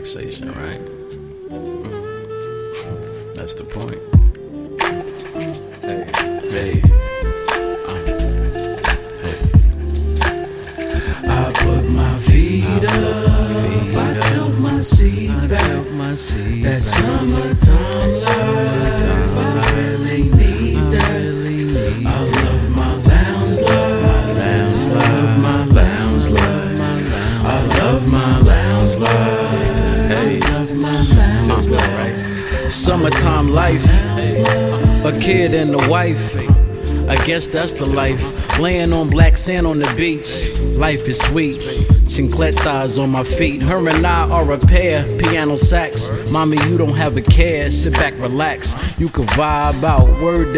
relaxation, right? That's the point. Hey. I put my feet up, I tilt my seat back. That summertime love, I really need that. I love my lounge love, love my lounge love. I love my lounge love. Hey, love my lounge love, right? Summertime life, a kid and a wife. I guess that's the life. Laying on black sand on the beach. Life is sweet. Chincletas on my feet. Her and I are a pair. Piano sax. Mommy, you don't have a care. Sit back, relax. You can vibe out. Word